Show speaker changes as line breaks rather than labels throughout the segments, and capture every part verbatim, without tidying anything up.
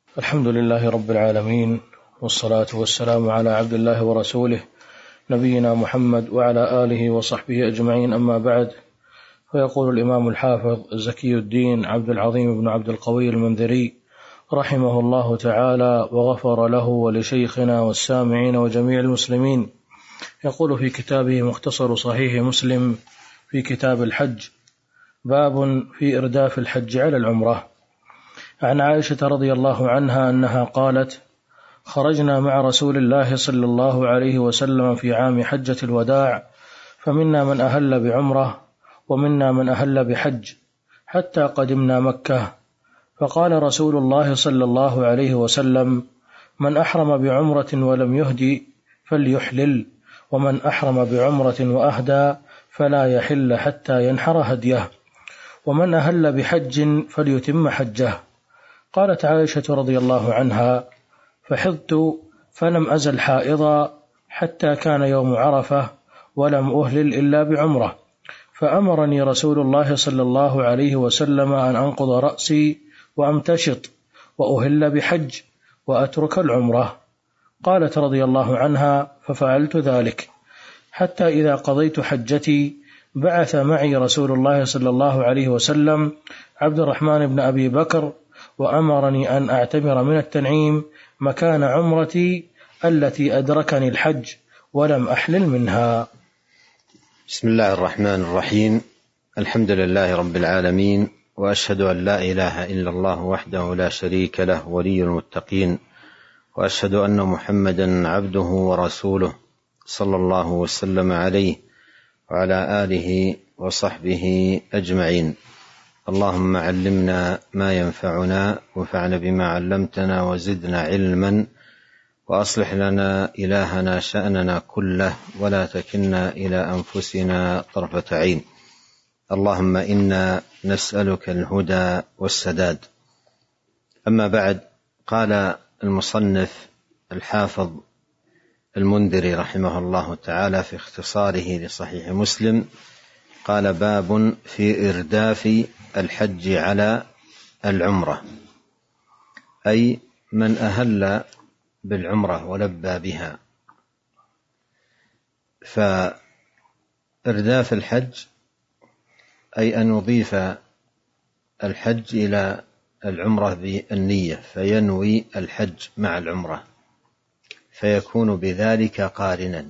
الحمد لله رب العالمين، والصلاة والسلام على عبد الله ورسوله نبينا محمد وعلى آله وصحبه أجمعين، أما بعد. فيقول الإمام الحافظ زكي الدين عبد العظيم بن عبد القوي المنذري رحمه الله تعالى وغفر له ولشيخنا والسامعين وجميع المسلمين، يقول في كتابه مختصر صحيح مسلم في كتاب الحج: باب في إرداف الحج على العمرة. عن عائشة رضي الله عنها أنها قالت: خرجنا مع رسول الله صلى الله عليه وسلم في عام حجة الوداع، فمنا من أهل بعمرة ومنا من أهل بحج، حتى قدمنا مكة، فقال رسول الله صلى الله عليه وسلم: من أحرم بعمرة ولم يهدي فليحلل، ومن أحرم بعمرة وأهدى فلا يحل حتى ينحر هديه، ومن أهل بحج فليتم حجه. قالت عائشة رضي الله عنها: فحضت فلم أزل حائضا حتى كان يوم عرفة، ولم أهلل إلا بعمرة، فأمرني رسول الله صلى الله عليه وسلم أن أنقض رأسي وأمتشط وأهل بحج وأترك العمرة. قالت رضي الله عنها: ففعلت ذلك حتى إذا قضيت حجتي بعث معي رسول الله صلى الله عليه وسلم عبد الرحمن بن أبي بكر، وأمرني أن أعتمر من التنعيم مكان عمرتي التي أدركني الحج ولم أحلل منها.
بسم الله الرحمن الرحيم. الحمد لله رب العالمين، وأشهد أن لا إله إلا الله وحده لا شريك له ولي المتقين، وأشهد أن محمدا عبده ورسوله صلى الله وسلم عليه وعلى آله وصحبه أجمعين. اللهم علمنا ما ينفعنا، وانفعنا بما علمتنا، وزدنا علما، وأصلح لنا إلهنا شأننا كله، ولا تكلنا إلى أنفسنا طرفة عين. اللهم إنا نسألك الهدى والسداد. أما بعد، قال المصنف الحافظ المنذري رحمه الله تعالى في اختصاره لصحيح مسلم، قال: باب في إرداف الحج على العمرة، أي من أهل بالعمرة ولبى بها. فإرداف الحج أي أن يضيف الحج إلى العمرة بالنية، فينوي الحج مع العمرة، فيكون بذلك قارنا.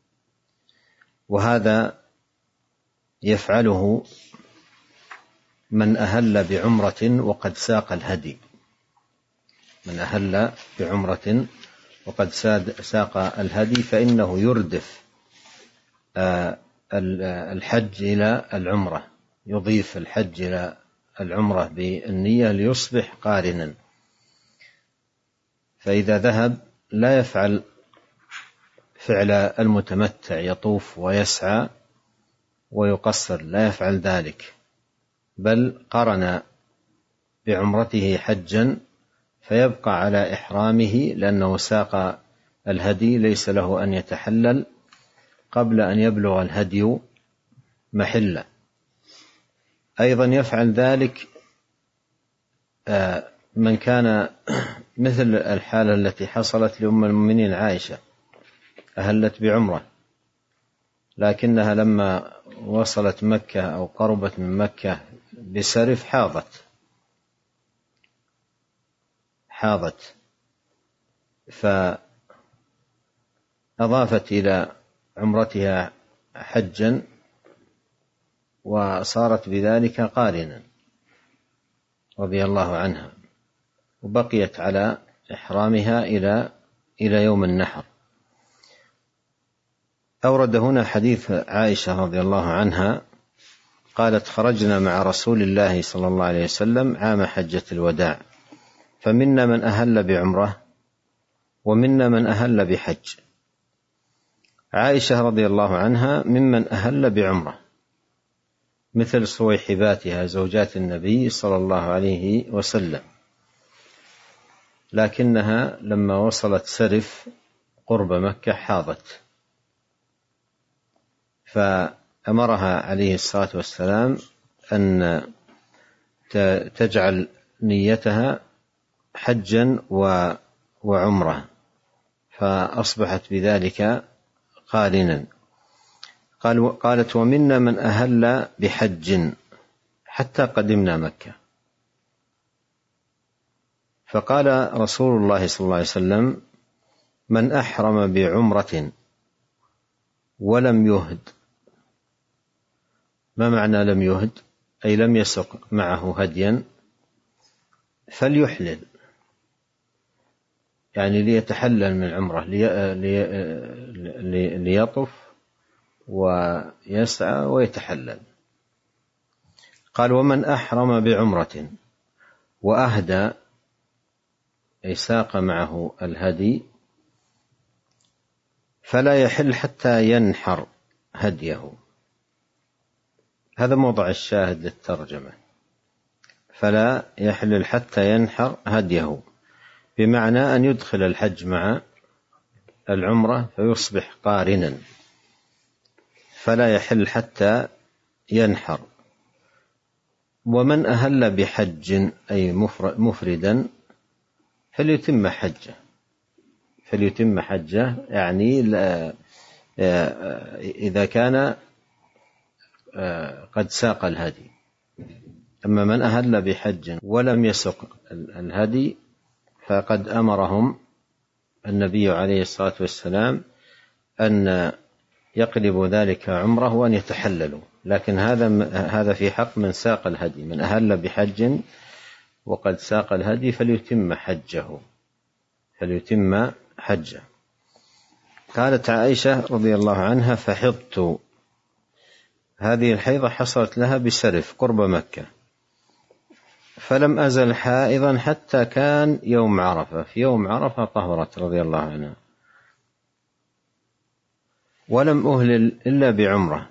وهذا يفعله من أهل بعمرة وقد ساق الهدي، من أهل بعمرة وقد ساق الهدي فإنه يردف الحج إلى العمرة، يضيف الحج إلى العمرة بالنية ليصبح قارنا. فإذا ذهب لا يفعل فعل المتمتع يطوف ويسعى ويقصر، لا يفعل ذلك، بل قرن بعمرته حجا، فيبقى على إحرامه لأنه ساق الهدي، ليس له أن يتحلل قبل أن يبلغ الهدي محله. أيضا يفعل ذلك من كان مثل الحالة التي حصلت لأم المؤمنين عائشة، أهلت بعمرة لكنها لما وصلت مكة أو قربت من مكة بسرف حاضت حاضت فأضافت إلى عمرتها حجا، وصارت بذلك قارنا رضي الله عنها، وبقيت على إحرامها إلى إلى يوم النحر. أورد هنا حديث عائشة رضي الله عنها قالت: خرجنا مع رسول الله صلى الله عليه وسلم عام حجة الوداع، فمنا من أهل بعمرة ومنا من أهل بحج. عائشة رضي الله عنها ممن أهل بعمرة، مثل صويحباتها زوجات النبي صلى الله عليه وسلم، لكنها لما وصلت سرف قرب مكة حاضت، فأمرها عليه الصلاة والسلام أن تجعل نيتها حجا وعمرة، فأصبحت بذلك قارنا. قال قالت ومنا من أهل بحج حتى قدمنا مكة. فقال رسول الله صلى الله عليه وسلم من أحرم بعمرة ولم يهد. ما معنى لم يهد؟ أي لم يسق معه هديا، فليحلل، يعني ليتحلل من عمره، ليطف ويسعى ويتحلل. قال ومن أحرم بعمرة وأهدى، أي ساق معه الهدي، فلا يحل حتى ينحر هديه. هذا موضع الشاهد للترجمة، فلا يحل حتى ينحر هديه، بمعنى أن يدخل الحج مع العمرة فيصبح قارنا، فلا يحل حتى ينحر. ومن أهل بحج أي مفردا فليتم حجه، فليتم حجه يعني إذا كان قد ساق الهدي. أما من أهل بحج ولم يسق الهدي فقد أمرهم النبي عليه الصلاة والسلام أن يقلبوا ذلك عمره وأن يتحللوا، لكن هذا هذا في حق من ساق الهدي. من أهل بحج وقد ساق الهدي فليتم حجه، فليتم حجه. قالت عائشة رضي الله عنها فحضت. هذه الحيضة حصلت لها بسرف قرب مكة، فلم أزل حائضا حتى كان يوم عرفة. في يوم عرفة طهرت رضي الله عنها. ولم أهلل إلا بعمرة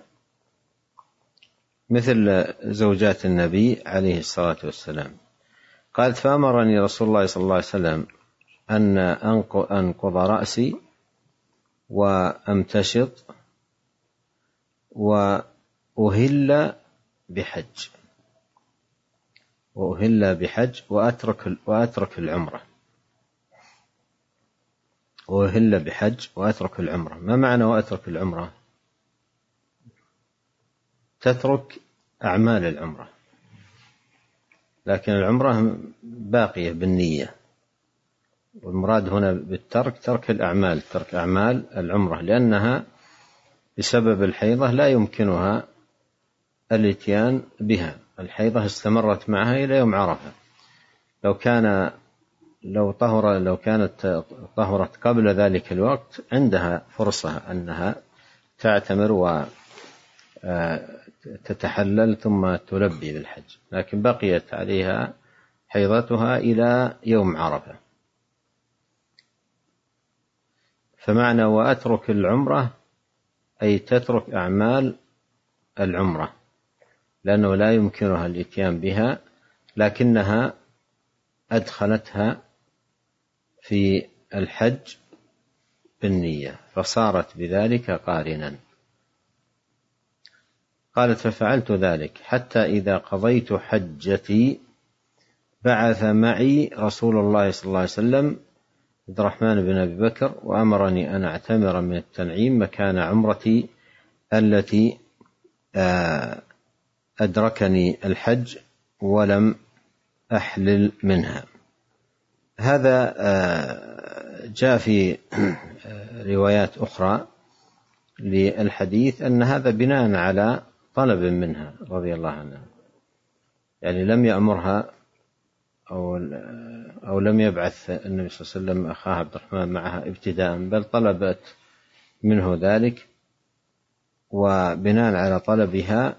مثل زوجات النبي عليه الصلاة والسلام. قالت فأمرني رسول الله صلى الله عليه وسلم أن أنقض رأسي وأمتشط وأهل بحج وأهل بحج وأترك وأترك العمرة. وأهل بحج وأترك العمرة، ما معنى وأترك العمرة؟ تترك أعمال العمرة، لكن العمرة باقية بالنية، والمراد هنا بالترك ترك الأعمال، ترك أعمال العمرة، لأنها بسبب الحيضة لا يمكنها الاتيان بها. الحيضة استمرت معها إلى يوم عرفة. لو كان لو طهر لو كانت طهرت قبل ذلك الوقت عندها فرصة أنها تعتمر وتتحلل ثم تلبي بالحج، لكن بقيت عليها حيضتها إلى يوم عرفة. فمعنى وأترك العمرة أي تترك أعمال العمرة، لأنه لا يمكنها الاتيان بها، لكنها أدخلتها في الحج بالنية فصارت بذلك قارنا. قالت ففعلت ذلك حتى إذا قضيت حجتي بعث معي رسول الله صلى الله عليه وسلم عبد الرحمن بن أبي بكر وأمرني أن أعتمر من التنعيم مكان عمرتي التي أدركني الحج ولم أحلل منها. هذا جاء في روايات أخرى للحديث أن هذا بناء على طلب منها رضي الله عنها، يعني لم يأمرها أو أو لم يبعث النبي صلى الله عليه وسلم أخاه عبد الرحمن معها ابتداء، بل طلبت منه ذلك، وبناء على طلبها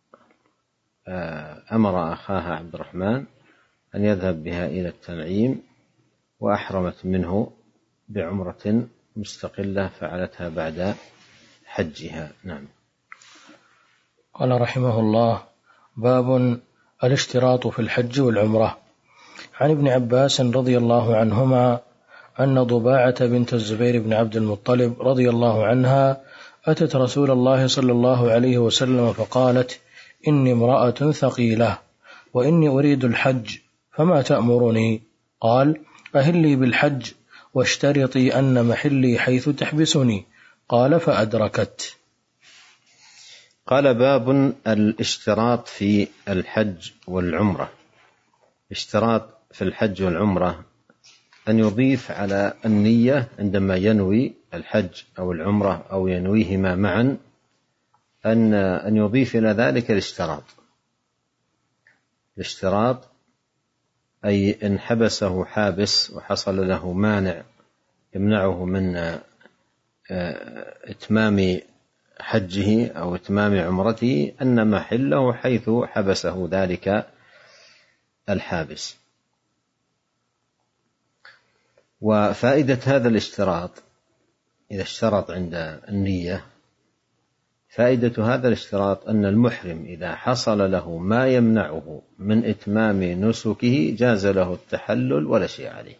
أمر أخاها عبد الرحمن أن يذهب بها إلى التنعيم، وأحرمت منه بعمرة مستقلة فعلتها بعد حجها. نعم.
قال رحمه الله: باب الاشتراط في الحج والعمرة. عن ابن عباس رضي الله عنهما أن ضباعة بنت الزبير بن عبد المطلب رضي الله عنها أتت رسول الله صلى الله عليه وسلم فقالت: إني امرأة ثقيلة وإني أريد الحج فما تأمرني؟ قال: أهلي بالحج واشترطي أن محلي حيث تحبسني. قال: فأدركت.
قال: باب الاشتراط في الحج والعمرة. اشتراط في الحج والعمرة أن يضيف على النية عندما ينوي الحج أو العمرة أو ينويهما معا، أن أن يضيف إلى ذلك الاشتراط. الاشتراط أي إن حبسه حابس وحصل له مانع يمنعه من إتمام حجه أو إتمام عمرته، أن محله حيث حبسه ذلك الحابس. وفائدة هذا الاشتراط إذا اشترط عند النية، فائدة هذا الاشتراط أن المحرم إذا حصل له ما يمنعه من إتمام نسكه جاز له التحلل ولا شيء عليه.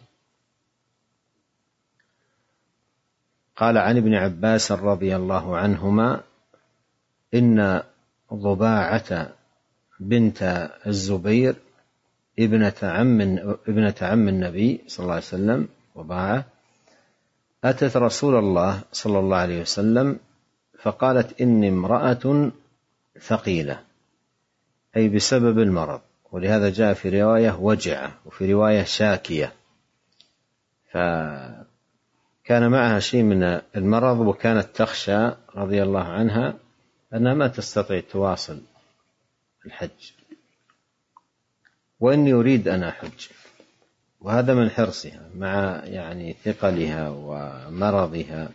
قال عن ابن عباس رضي الله عنهما: إن ضباعة بنت الزبير ابنة عم ابنة عم النبي صلى الله عليه وسلم ضباعة أتت رسول الله صلى الله عليه وسلم فقالت: إني امرأة ثقيلة، أي بسبب المرض، ولهذا جاء في رواية وجعة وفي رواية شاكية، فكان معها شيء من المرض، وكانت تخشى رضي الله عنها أنها ما تستطيع تواصل الحج، وإني أريد أن أحج. وهذا من حرصها مع يعني ثقلها ومرضها،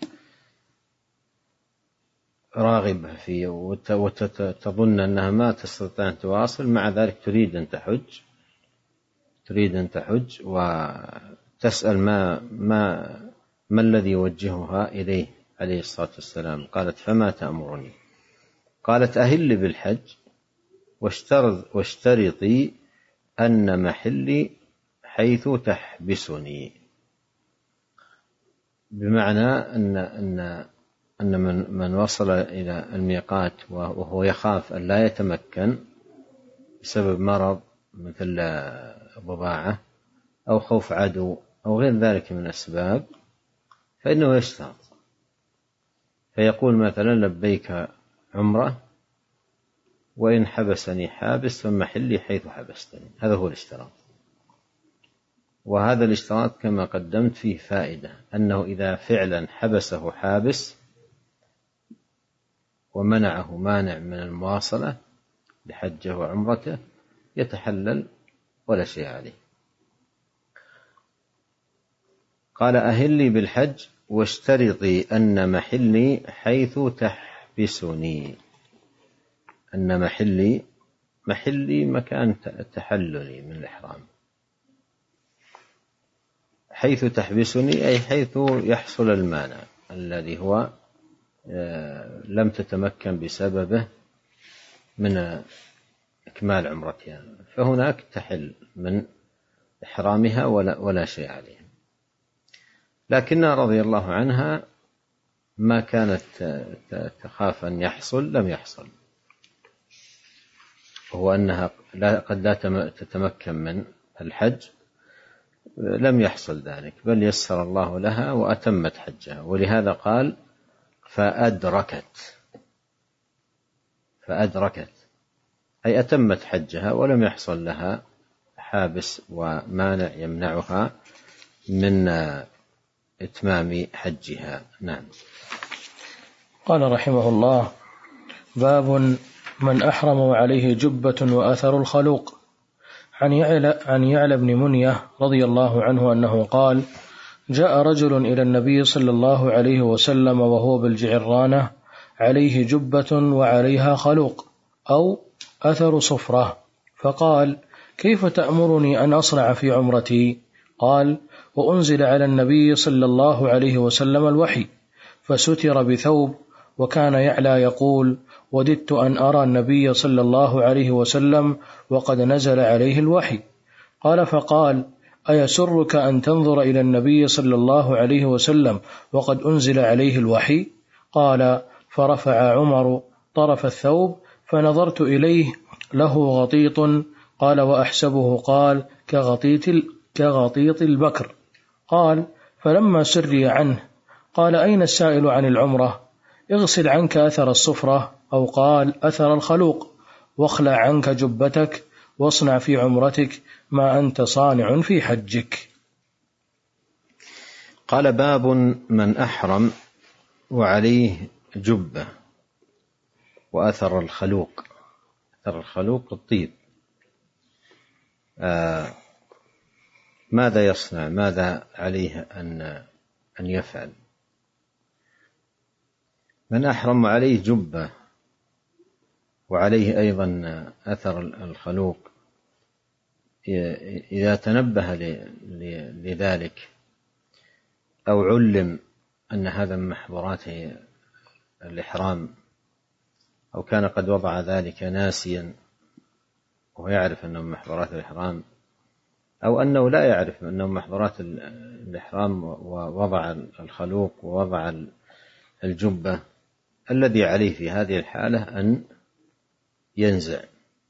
راغبة فيه وتظن أنها ما تستطيع أن تواصل، مع ذلك تريد أن تحج تريد أن تحج وتسأل ما ما ما الذي يوجهها إليه عليه الصلاة والسلام. قالت: فما تأمرني؟ قالت: أهل بالحج واشترطي أن محلي حيث تحبسني. بمعنى أن أن أن من من وصل إلى الميقات وهو يخاف أن لا يتمكن بسبب مرض مثل ضباعة أو خوف عدو أو غير ذلك من الأسباب، فإنه يشترط، فيقول مثلا: لبيك عمرة وإن حبسني حابس فمحلي حيث حبستني. هذا هو الاشتراط. وهذا الاشتراط كما قدمت فيه فائدة، أنه إذا فعلا حبسه حابس ومنعه مانع من المواصلة لحجه وعمرته يتحلل ولا شيء عليه. قال: أهلي بالحج واشترطي أن محلي حيث تحبسني. أن محلي محلي مكان تحللي من الإحرام، حيث تحبسني أي حيث يحصل المانع الذي هو لم تتمكن بسببه من إكمال عمرتها، فهناك تحل من إحرامها ولا, ولا شيء عليها. لكنها رضي الله عنها ما كانت تخاف أن يحصل لم يحصل، وهو أنها قد لا تتمكن من الحج، لم يحصل ذلك، بل يسر الله لها وأتمت حجها. ولهذا قال: فأدركت فأدركت أي أتمت حجها ولم يحصل لها حابس ومانع يمنعها من إتمام حجها. نعم.
قال رحمه الله: باب من أحرم وعليه جبة وأثر الخلوق. عن يعلى, عن يعلى بن منية رضي الله عنه أنه قال: جاء رجل إلى النبي صلى الله عليه وسلم وهو بالجعرانة عليه جبة وعليها خلوق أو أثر صفرة، فقال: كيف تأمرني أن أصنع في عمرتي؟ قال: وأنزل على النبي صلى الله عليه وسلم الوحي فستر بثوب، وكان يعلى يقول: وددت أن أرى النبي صلى الله عليه وسلم وقد نزل عليه الوحي. قال: فقال: أيسرك أن تنظر إلى النبي صلى الله عليه وسلم وقد أنزل عليه الوحي؟ قال: فرفع عمر طرف الثوب فنظرت إليه له غطيط. قال: وأحسبه قال كغطيط, كغطيط البكر. قال: فلما سري عنه قال: أين السائل عن العمرة؟ اغسل عنك أثر الصفرة، أو قال: أثر الخلوق، واخلع عنك جبتك، واصنع في عمرتك ما أنت صانع في حجك.
قال: باب من أحرم وعليه جبة وأثر الخلوق. أثر الخلوق الطيب، آه ماذا يصنع؟ ماذا عليه أن أن يفعل؟ من أحرم وعليه جبة وعليه أيضا أثر الخلوق، إذا تنبه لذلك أو علم أن هذا من محظورات الإحرام، أو كان قد وضع ذلك ناسيا ويعرف أنه من محظورات الإحرام، أو أنه لا يعرف أنه من محظورات الإحرام ووضع الخلوق ووضع الجبة، الذي عليه في هذه الحالة أن ينزع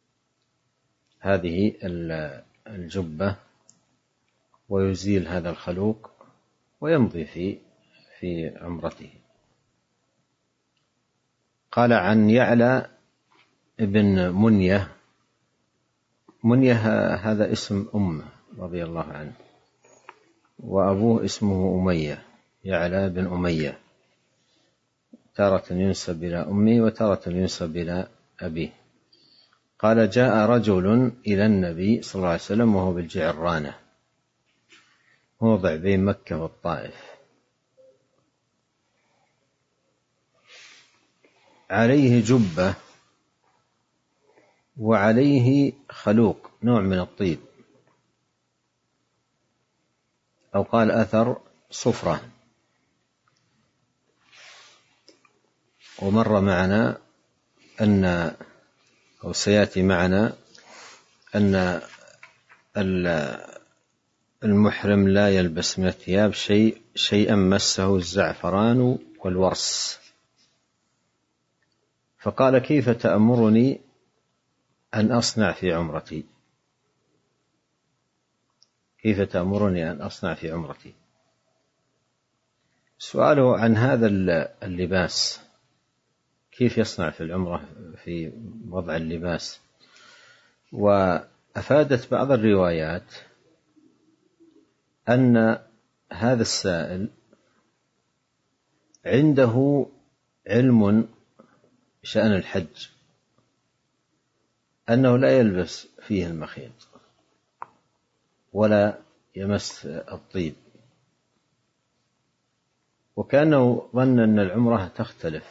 هذه الجبة ويزيل هذا الخلوق ويمضي في في عمرته. قال: عن يعلى ابن منية. منية هذا اسم أمه رضي الله عنه، وأبوه اسمه أمية، يعلى بن أمية، تارة ينسب إلى أمي وتارة ينسب إلى أبيه. قال: جاء رجل إلى النبي صلى الله عليه وسلم وهو بالجعرانة، موضع بين مكة والطائف، عليه جبة وعليه خلوق، نوع من الطيب، أو قال أثر صفرة. ومر معنا أن أو سيأتي معنا أن المحرم لا يلبس من الثياب شيء شيئا مسه الزعفران والورس. فقال: كيف تأمرني أن أصنع في عمرتي؟ كيف تأمرني أن أصنع في عمرتي؟ سؤاله عن هذا اللباس، كيف يصنع في العمرة في وضع اللباس. وأفادت بعض الروايات أن هذا السائل عنده علم بشأن الحج، أنه لا يلبس فيه المخيط ولا يمس الطيب، وكأنه ظن أن العمرة تختلف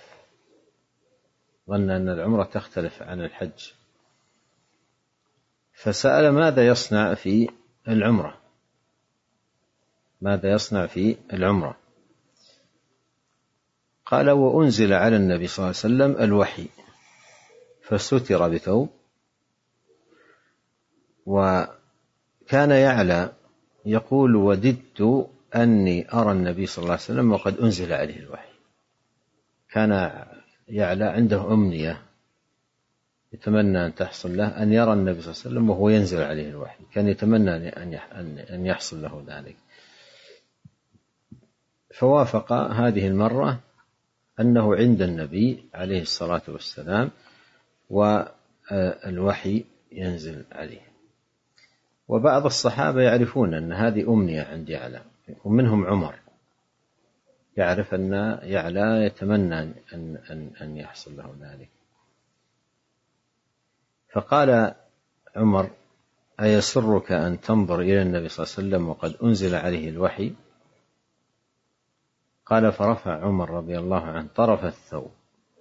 ظن أن العمرة تختلف عن الحج، فسأل: ماذا يصنع في العمرة؟ ماذا يصنع في العمرة؟ قال: وأنزل على النبي صلى الله عليه وسلم الوحي فستر بثوب. وكان يعلى يقول: وددت أني أرى النبي صلى الله عليه وسلم وقد أنزل عليه الوحي. كان يعلى عنده أمنية يتمنى أن تحصل له، أن يرى النبي صلى الله عليه وسلم وهو ينزل عليه الوحي، كان يتمنى أن يحصل له ذلك. فوافق هذه المرة أنه عند النبي عليه الصلاة والسلام والوحي ينزل عليه. وبعض الصحابة يعرفون أن هذه أمنية عند يعلى، ومنهم عمر يعرف أن يعلى يتمنى أن, أن, أن يحصل له ذلك. فقال عمر: أيسرك أن تنظر إلى النبي صلى الله عليه وسلم وقد أنزل عليه الوحي؟ قال: فرفع عمر رضي الله عنه طرف الثوب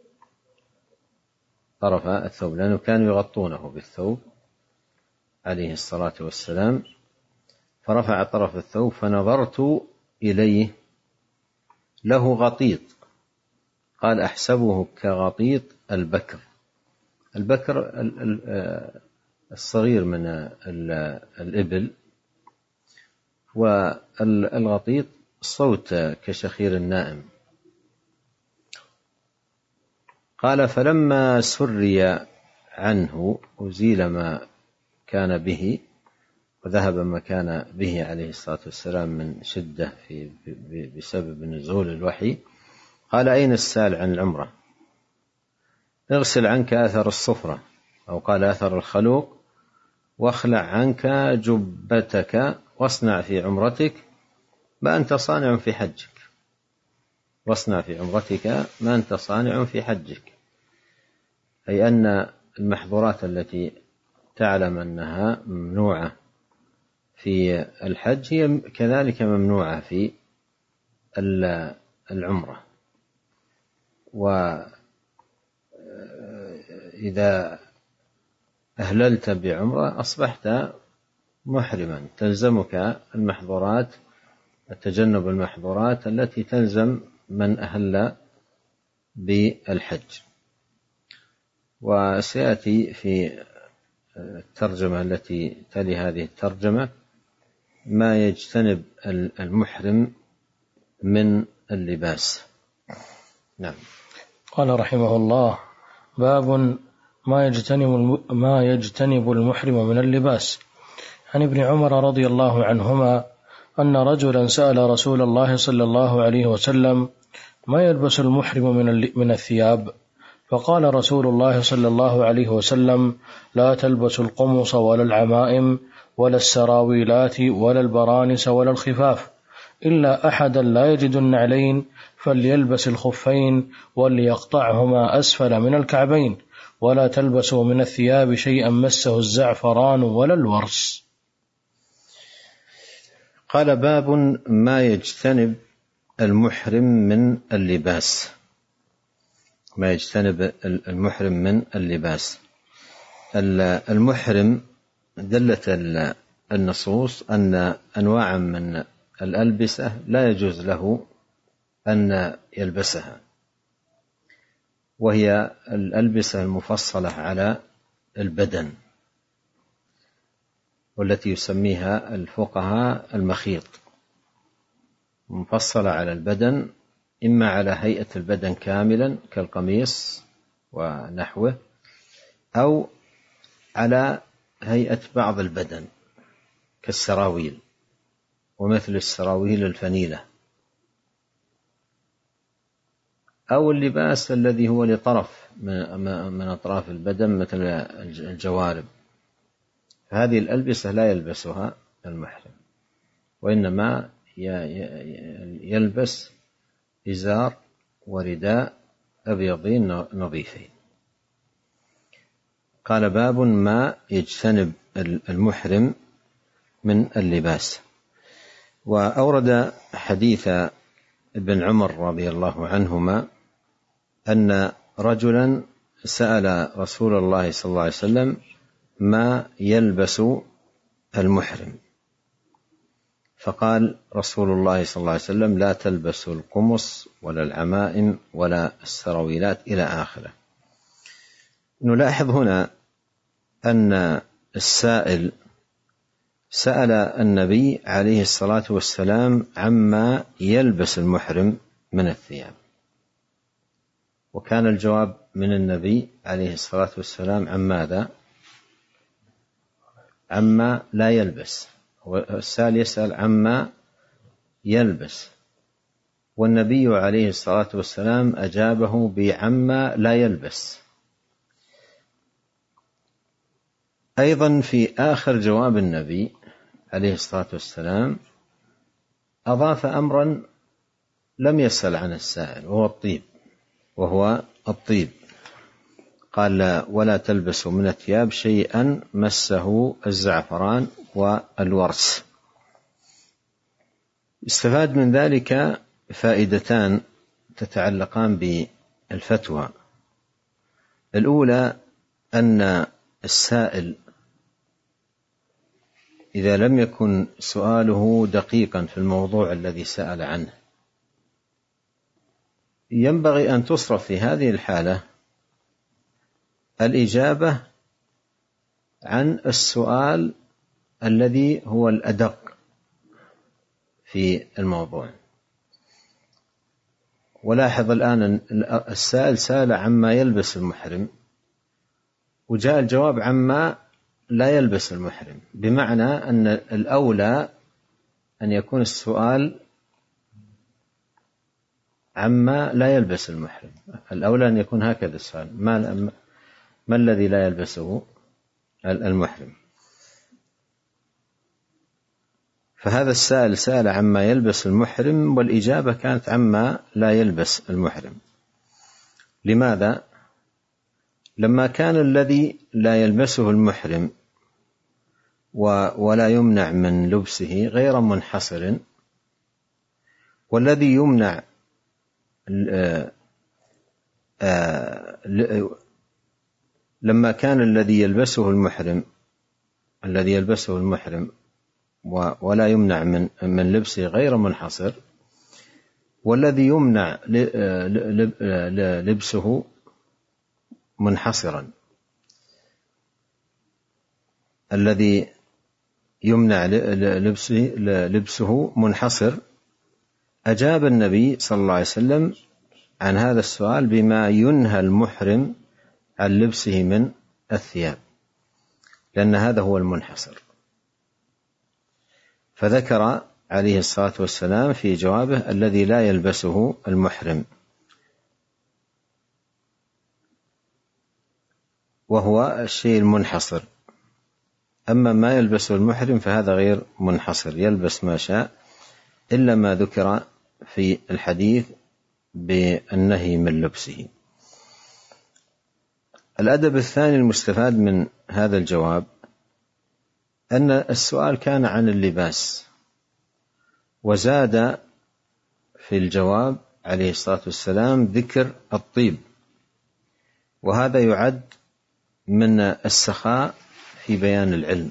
طرف الثوب لأنه كانوا يغطونه بالثوب عليه الصلاة والسلام، فرفع طرف الثوب فنظرت إليه له غطيط، قال: أحسبه كغطيط البكر. البكر الصغير من الإبل، والغطيط صوت كشخير النائم. قال: فلما سري عنه أزيل ما كان به، وذهب ما كان به عليه الصلاة والسلام من شدة في بسبب نزول الوحي. قال: أين السائل عن العمرة؟ اغسل عنك أثر الصفرة، أو قال أثر الخلوق، واخلع عنك جبتك، واصنع في عمرتك ما أنت صانع في حجك. واصنع في عمرتك ما أنت صانع في حجك، أي أن المحظورات التي تعلم أنها ممنوعة في الحج هي كذلك ممنوعة في العمرة. وإذا أهللت بعمرة أصبحت محرما، تلزمك المحظورات، التجنب المحظورات التي تلزم من أهل بالحج. وسيأتي في الترجمة التي تلي هذه الترجمة ما يجتنب المحرم من اللباس. نعم.
قال رحمه الله: باب ما يجتنب ما يجتنب المحرم من اللباس. عن ابن عمر رضي الله عنهما أن رجلا سأل رسول الله صلى الله عليه وسلم: ما يلبس المحرم من من الثياب؟ فقال رسول الله صلى الله عليه وسلم: لا تلبس القمص ولا العمائم ولا السراويلات ولا البرانس ولا الخفاف، إلا أحدا لا يجد النعلين فليلبس الخفين وليقطعهما أسفل من الكعبين، ولا تلبسوا من الثياب شيئا مسه الزعفران ولا الورس.
قال: باب ما يجتنب المحرم من اللباس. ما يجتنب المحرم من اللباس. المحرم دلت النصوص أن أنواعا من الألبسة لا يجوز له أن يلبسها، وهي الألبسة المفصلة على البدن، والتي يسميها الفقهاء المخيط، مفصلة على البدن، إما على هيئة البدن كاملا كالقميص ونحوه، أو على هيئة بعض البدن كالسراويل، ومثل السراويل الفنيلة، أو اللباس الذي هو لطرف من أطراف البدن مثل الجوارب. هذه الألبسة لا يلبسها المحرم، وإنما يلبس إزار ورداء أبيضين نظيفين. قال: باب ما يجتنب المحرم من اللباس. وأورد حديث ابن عمر رضي الله عنهما أن رجلا سأل رسول الله صلى الله عليه وسلم: ما يلبس المحرم؟ فقال رسول الله صلى الله عليه وسلم: لا تلبسوا القمص ولا العمائم ولا السراويلات، إلى آخره. نلاحظ هنا أن السائل سأل النبي عليه الصلاة والسلام عما يلبس المحرم من الثياب، وكان الجواب من النبي عليه الصلاة والسلام عن ماذا؟ عما لا يلبس. والسائل يسأل عما يلبس، والنبي عليه الصلاة والسلام أجابه بعما لا يلبس. أيضا في آخر جواب النبي عليه الصلاة والسلام أضاف أمرا لم يسأل عن السائل، وهو الطيب وهو الطيب قال: ولا تلبسوا من الثياب شيئا مسه الزعفران والورس. استفاد من ذلك فائدتان تتعلقان بالفتوى. الأولى أن السائل إذا لم يكن سؤاله دقيقا في الموضوع الذي سأل عنه، ينبغي أن تصرف في هذه الحالة الإجابة عن السؤال الذي هو الأدق في الموضوع. ولاحظ الآن السائل سأل عما يلبس المحرم، وجاء الجواب عما لا يلبس المحرم، بمعنى أن الأولى أن يكون السؤال عما لا يلبس المحرم، الأولى أن يكون هكذا السؤال: ما, ما الذي لا يلبسه المحرم؟ فهذا السائل سأل عما يلبس المحرم، والإجابة كانت عما لا يلبس المحرم. لماذا؟ لما كان الذي لا يلبسه المحرم ولا يمنع من لبسه غير منحصر، والذي يمنع لما كان الذي يلبسه المحرم الذي يلبسه المحرم ولا يمنع من من لبسه غير منحصر، والذي يمنع لبسه منحصرا، الذي يمنع لبسه لبسه منحصر، أجاب النبي صلى الله عليه وسلم عن هذا السؤال بما ينهى المحرم عن لبسه من الثياب، لأن هذا هو المنحصر. فذكر عليه الصلاة والسلام في جوابه الذي لا يلبسه المحرم، وهو الشيء المنحصر. أما ما يلبسه المحرم فهذا غير منحصر، يلبس ما شاء إلا ما ذكر في الحديث بالنهي من لبسه. الأدب الثاني المستفاد من هذا الجواب أن السؤال كان عن اللباس، وزاد في الجواب عليه الصلاة والسلام ذكر الطيب، وهذا يعد من السخاء في بيان العلم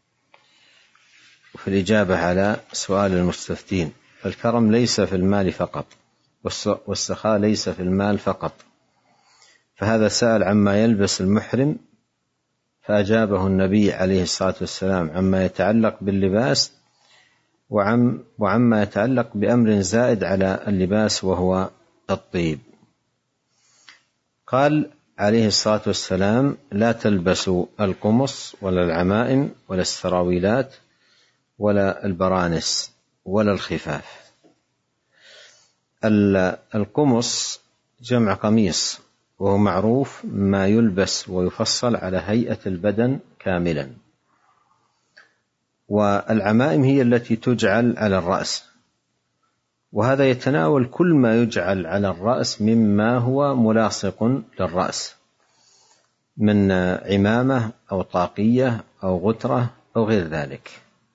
وفي الإجابة على سؤال المستفتين. فالكرم ليس في المال فقط، والسخاء ليس في المال فقط. فهذا سأل عما يلبس المحرم فأجابه النبي عليه الصلاة والسلام عما يتعلق باللباس وعم وعما يتعلق بأمر زائد على اللباس وهو الطيب. قال عليه الصلاة والسلام: لا تلبسوا القمص ولا العمائم ولا السراويلات ولا البرانس ولا الخفاف. القمص جمع قميص، وهو معروف ما يلبس ويفصل على هيئة البدن كاملا. والعمائم هي التي تجعل على الرأس، وهذا يتناول كل ما يجعل على الرأس مما هو ملاصق للرأس من عمامة أو طاقية أو غترة أو غير ذلك.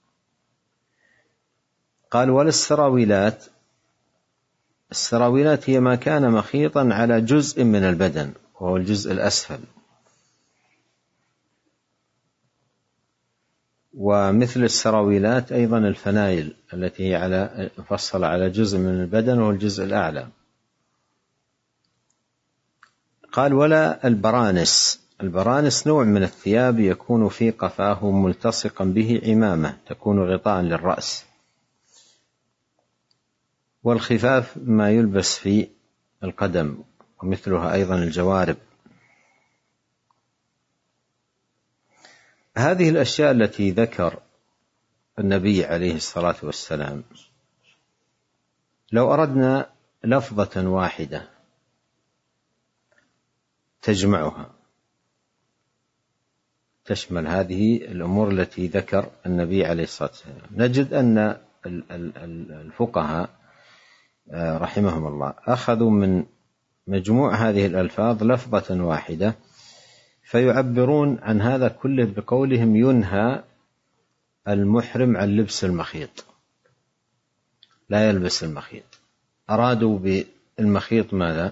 قال: ولا السراويلات. السراويلات هي ما كان مخيطا على جزء من البدن وهو الجزء الأسفل، ومثل السراويلات أيضا الفنايل التي هي على مفصلة على جزء من البدن وهو الجزء الأعلى. قال: ولا البرانس. البرانس نوع من الثياب يكون في قفاه ملتصقا به عمامة تكون غطاء للرأس. والخفاف ما يلبس في القدم، ومثلها أيضا الجوارب. هذه الأشياء التي ذكر النبي عليه الصلاة والسلام لو أردنا لفظة واحدة تجمعها تشمل هذه الأمور التي ذكر النبي عليه الصلاة والسلام، نجد أن الفقهاء رحمهم الله أخذوا من مجموع هذه الألفاظ لفظة واحدة، فيعبرون عن هذا كله بقولهم: ينهى المحرم عن لبس المخيط، لا يلبس المخيط. أرادوا بالمخيط ماذا؟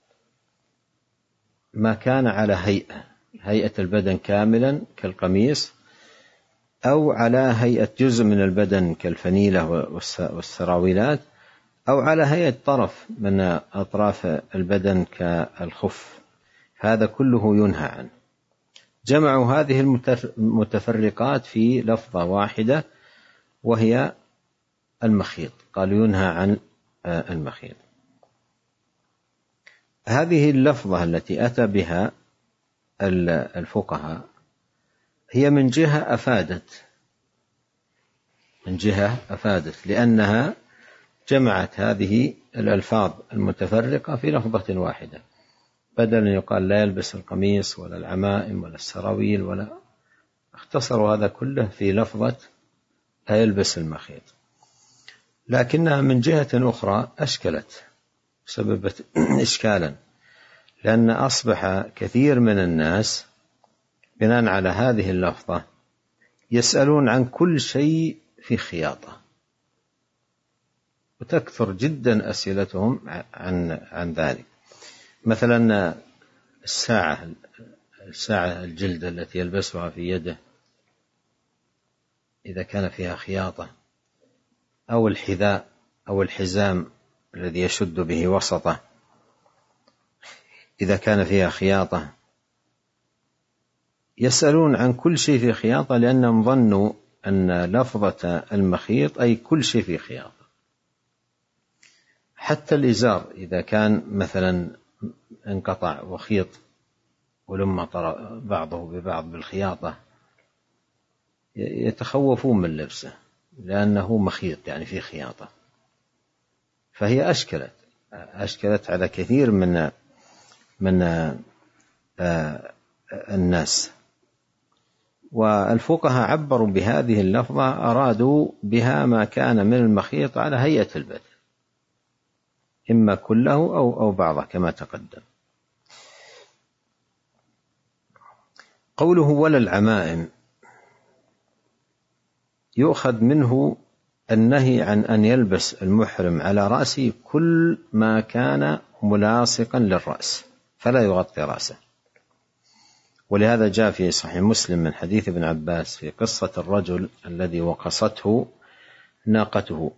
ما كان على هيئة هيئة البدن كاملا كالقميص، أو على هيئة جزء من البدن كالفنيلة والسراويلات، أو على هيئة طرف من أطراف البدن كالخف. هذا كله ينهى عنه. جمعوا هذه المتفرقات في لفظة واحدة وهي المخيط، قالوا ينهى عن المخيط. هذه اللفظة التي أتى بها الفقهاء هي من جهة أفادت من جهة أفادت لأنها جمعت هذه الألفاظ المتفرقة في لفظة واحدة، بدل يقال لا يلبس القميص ولا العمائم ولا السراويل، ولا اختصروا هذا كله في لفظة لا يلبس المخيط. لكنها من جهة أخرى أشكلت، سببت إشكالا، لأن أصبح كثير من الناس بناء على هذه اللفظة يسألون عن كل شيء في خياطة، وتكثر جدا أسئلتهم عن عن ذلك. مثلا الساعة الساعة الجلد التي يلبسها في يده إذا كان فيها خياطة، أو الحذاء أو الحزام الذي يشد به وسطه إذا كان فيها خياطة، يسألون عن كل شيء في خياطة لأنهم ظنوا أن لفظة المخيط أي كل شيء في خياطة. حتى الإزار إذا كان مثلا انقطع وخيط ولم بعضه ببعض بالخياطة يتخوفون من لبسه لأنه مخيط يعني في خياطة. فهي أشكلت أشكلت على كثير من من الناس، والفقهاء عبروا بهذه اللفظة أرادوا بها ما كان من المخيط على هيئة البدن، إما كله أو أو بعضه كما تقدم. قوله ولا العمائم يؤخذ منه النهي عن أن يلبس المحرم على رأسه كل ما كان ملاصقا للرأس فلا يغطي رأسه، ولهذا جاء في صحيح مسلم من حديث ابن عباس في قصة الرجل الذي وقصته ناقته،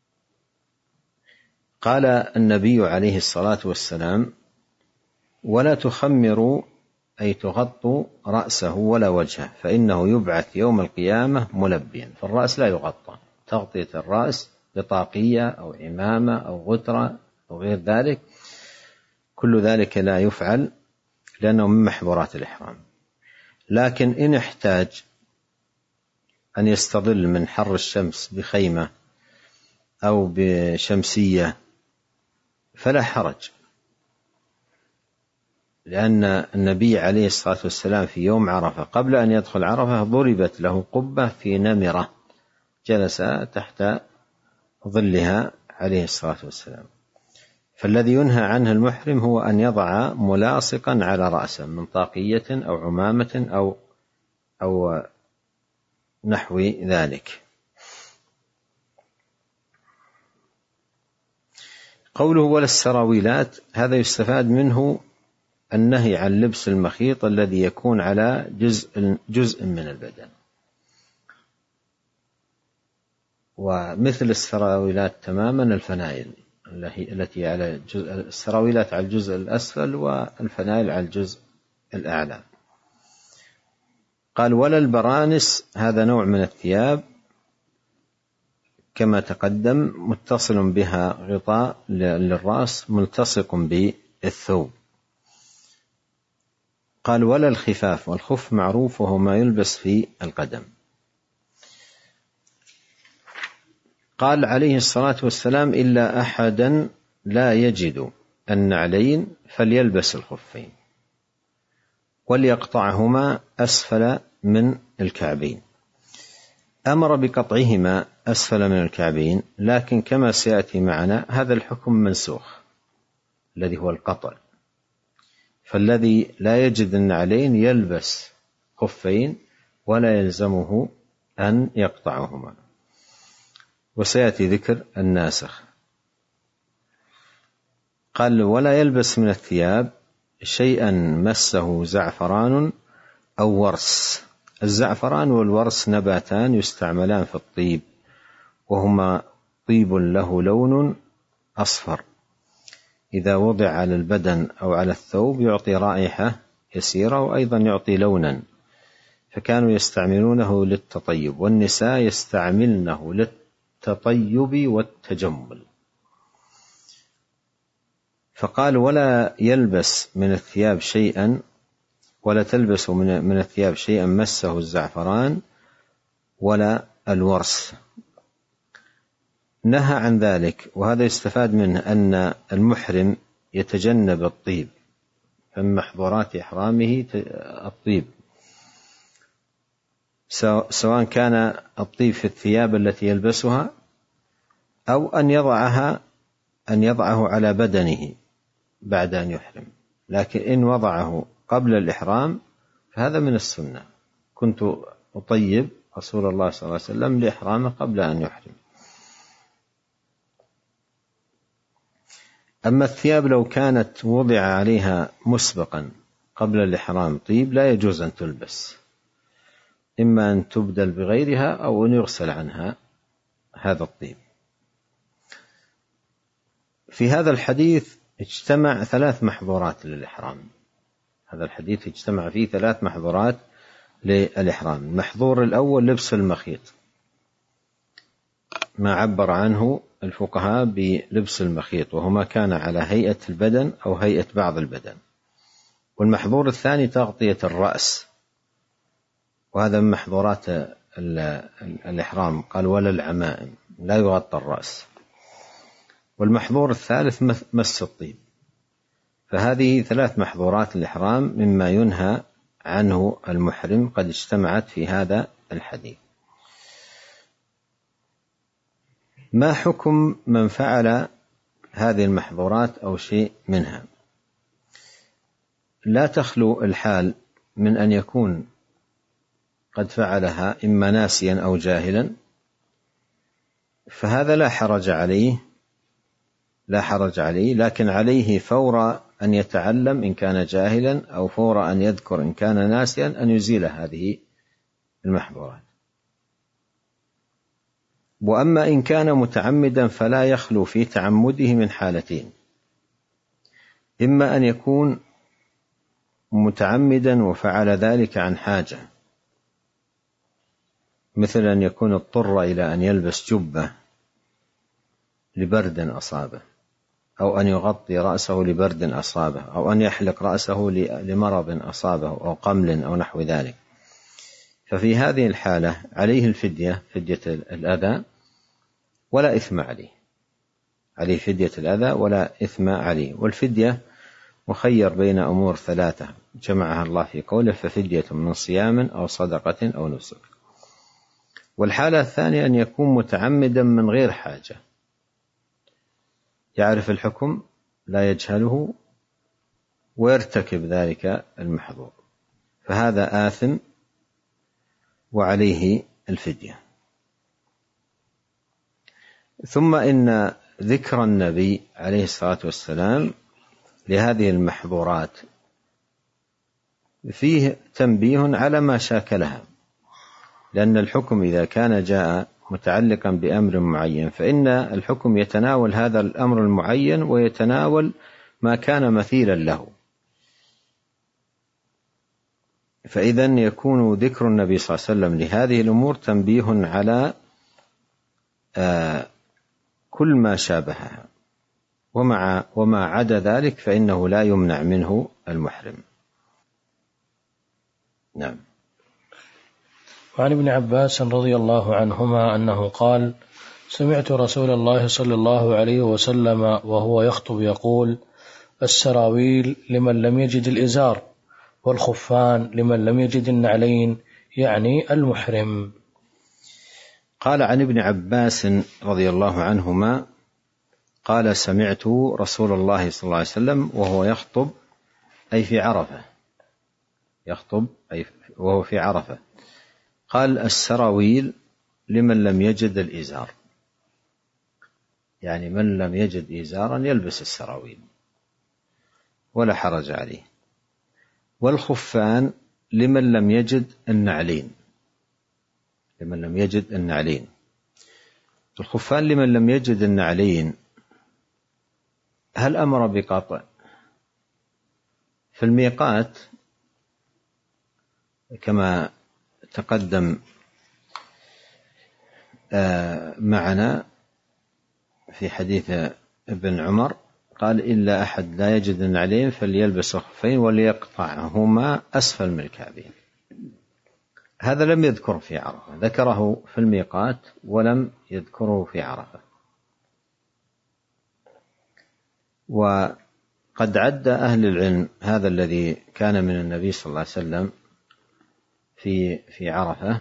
قال النبي عليه الصلاة والسلام ولا تخمروا أي تغطوا رأسه ولا وجهه فإنه يبعث يوم القيامة ملبيا. فالرأس لا يغطى، تغطية الرأس بطاقية أو عمامة أو غترة أو غير ذلك كل ذلك لا يفعل لأنه من محظورات الإحرام. لكن إن احتاج أن يستظل من حر الشمس بخيمة أو بشمسية فلا حرج، لأن النبي عليه الصلاة والسلام في يوم عرفة قبل أن يدخل عرفة ضربت له قبة في نمرة جلس تحت ظلها عليه الصلاة والسلام. فالذي ينهى عنه المحرم هو أن يضع ملاصقا على رأسه من طاقية أو عمامة أو أو نحو ذلك. قوله ولا السراويلات هذا يستفاد منه النهي عن لبس المخيط الذي يكون على جزء جزء من البدن، ومثل السراويلات تماما الفنائل التي على الجزء السراويلات على الجزء الأسفل والفنائل على الجزء الأعلى. قال ولا البرانس هذا نوع من الثياب كما تقدم متصل بها غطاء للرأس ملتصق بالثوب. قال ولا الخفاف، والخف معروف وهو ما يلبس في القدم. قال عليه الصلاة والسلام إلا أحدا لا يجد النعلين فليلبس الخفين وليقطعهما أسفل من الكعبين. أمر بقطعهما أسفل من الكعبين، لكن كما سيأتي معنا هذا الحكم منسوخ الذي هو القطع، فالذي لا يجد النعلين يلبس خفين ولا يلزمه أن يقطعهما، وسيأتي ذكر الناسخ. قال ولا يلبس من الثياب شيئا مسه زعفران أو ورس. الزعفران والورس نباتان يستعملان في الطيب، وهما طيب له لون أصفر إذا وضع على البدن أو على الثوب يعطي رائحة يسيرة وأيضا يعطي لونا، فكانوا يستعملونه للتطيب، والنساء يستعملنه للتطيب والتجمل. فقال ولا يلبس من الثياب شيئا ولا تلبسوا من الثياب شيئا مسه الزعفران ولا الورس. نهى عن ذلك، وهذا يستفاد منه أن المحرم يتجنب الطيب، فمن محظورات إحرامه الطيب، سواء كان الطيب في الثياب التي يلبسها أو أن يضعها أن يضعه على بدنه بعد أن يحرم. لكن إن وضعه قبل الإحرام فهذا من السنة. كنت أطيب رسول الله صلى الله عليه وسلم لإحرامه قبل أن يحرم. أما الثياب لو كانت وضع عليها مسبقا قبل الإحرام طيب لا يجوز أن تلبس، إما أن تبدل بغيرها أو أن يغسل عنها هذا الطيب. في هذا الحديث اجتمع ثلاث محظورات للإحرام. هذا الحديث اجتمع فيه ثلاث محظورات للإحرام. المحظور الأول لبس المخيط، ما عبر عنه الفقهاء بلبس المخيط، وهو ما كان على هيئة البدن أو هيئة بعض البدن. والمحظور الثاني تغطية الرأس، وهذا من محظورات الإحرام، قال ولا العمائم، لا يغطى الرأس. والمحظور الثالث مس الطيب. فهذه ثلاث محظورات الإحرام مما ينهى عنه المحرم قد اجتمعت في هذا الحديث. ما حكم من فعل هذه المحظورات أو شيء منها؟ لا تخلو الحال من أن يكون قد فعلها إما ناسيا أو جاهلا، فهذا لا حرج عليه لا حرج عليه لكن عليه فور أن يتعلم إن كان جاهلا، أو فور أن يذكر إن كان ناسيا، أن يزيل هذه المحظورات. وأما إن كان متعمدا فلا يخلو في تعمده من حالتين: إما أن يكون متعمدا وفعل ذلك عن حاجة، مثل أن يكون اضطر إلى أن يلبس جبة لبرد أصابه، أو أن يغطي رأسه لبرد أصابه، أو أن يحلق رأسه لمرض أصابه أو قمل أو نحو ذلك. ففي هذه الحالة عليه الفدية، فدية الأذى، ولا إثم عليه عليه فدية الأذى ولا إثم عليه. والفدية مخير بين أمور ثلاثة جمعها الله في قوله: ففدية من صيام أو صدقة أو نسك. والحالة الثانية أن يكون متعمدا من غير حاجة، يعرف الحكم لا يجهله ويرتكب ذلك المحظور، فهذا آثم وعليه الفدية. ثم إن ذكر النبي عليه الصلاة والسلام لهذه المحظورات فيه تنبيه على ما شاكلها، لأن الحكم إذا كان جاء متعلقا بأمر معين فإن الحكم يتناول هذا الأمر المعين ويتناول ما كان مثيلا له. فإذا يكون ذكر النبي صلى الله عليه وسلم لهذه الأمور تنبيه على آه كل ما شابهها، ومع وما عدا ذلك فإنه لا يمنع منه المحرم. نعم.
وعن ابن عباس رضي الله عنهما أنه قال: سمعت رسول الله صلى الله عليه وسلم وهو يخطب يقول: السراويل لمن لم يجد الإزار، والخفان لمن لم يجد النعلين، يعني المحرم.
قال عن ابن عباس رضي الله عنهما قال: سمعت رسول الله صلى الله عليه وسلم وهو يخطب، أي في عرفة، يخطب أي وهو في عرفة، قال: السراويل لمن لم يجد الإزار، يعني من لم يجد إزارا يلبس السراويل ولا حرج عليه. والخفان لمن لم يجد النعلين، لمن لم يجد النعلين. الخفان لمن لم يجد النعلين، هل أمر بقطع؟ في الميقات كما تقدم معنا في حديث ابن عمر قال إلا أحد لا يجد النعلين فليلبس الخفين وليقطعهما أسفل من الكعبين. هذا لم يذكر في عرفة، ذكره في الميقات ولم يذكره في عرفة. وقد عد أهل العلم هذا الذي كان من النبي صلى الله عليه وسلم في في عرفة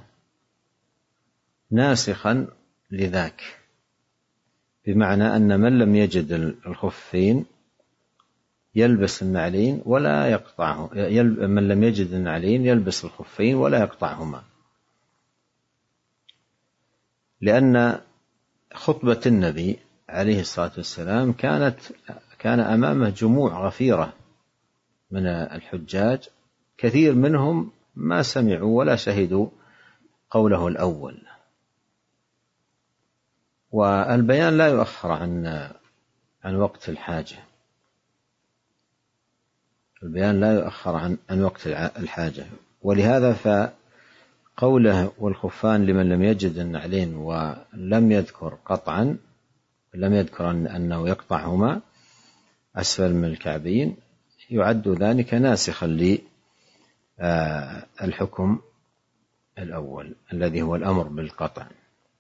ناسخا لذاك، بمعنى أن من لم يجد الخفين يلبس النعلين ولا يقطعه، من لم يجد النعلين يلبس الخفين ولا يقطعهما، لأن خطبة النبي عليه الصلاة والسلام كانت كان أمامه جموع غفيرة من الحجاج، كثير منهم ما سمعوا ولا شهدوا قوله الأول. والبيان لا يؤخر عن عن وقت الحاجة، البيان لا يؤخر عن عن وقت الحاجة، ولهذا فقوله والخفان لمن لم يجد النعلين ولم يذكر قطعا، لم يذكر أنه يقطعهما أسفل من الكعبين، يعد ذلك ناسخا للحكم الأول الذي هو الأمر بالقطع.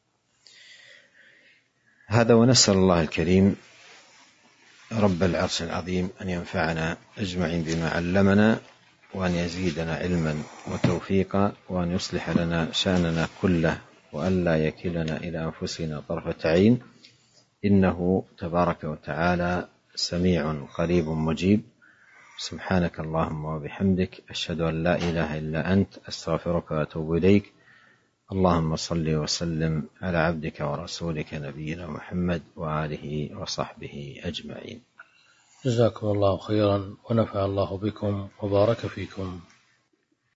هذا، ونسأل الله الكريم رب العرش العظيم أن ينفعنا أجمعين بما علمنا، وأن يزيدنا علما وتوفيقا، وأن يصلح لنا شأننا كله، وأن لا يكلنا إلى أنفسنا طرفة عين، إنه تبارك وتعالى سميع قريب مجيب. سبحانك اللهم وبحمدك، أشهد أن لا إله إلا أنت، أستغفرك وأتوب إليك. اللهم صل وسلم على عبدك ورسولك نبينا محمد وآله وصحبه أجمعين.
جزاكم الله خيرا ونفع الله بكم وبارك فيكم.